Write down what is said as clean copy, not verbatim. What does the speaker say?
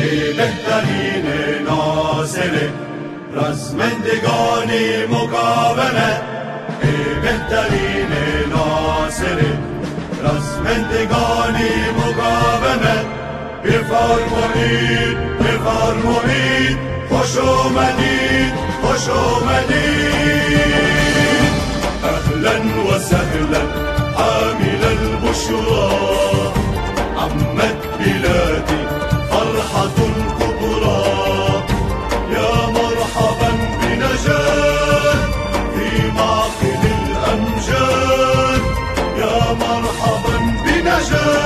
بهترین ناصره، رزمندگان مقاومت، بهترین ناصره، رزمندگان مقاومت. بفرمایید بفرمایید، خوش اومدید خوش اومدید. اهلا وسهلا حامل البشرى، عمت بلادي فرحة كبرى. يا مرحبا بنجاة في معقل الأمجاد، يا مرحبا بنجاة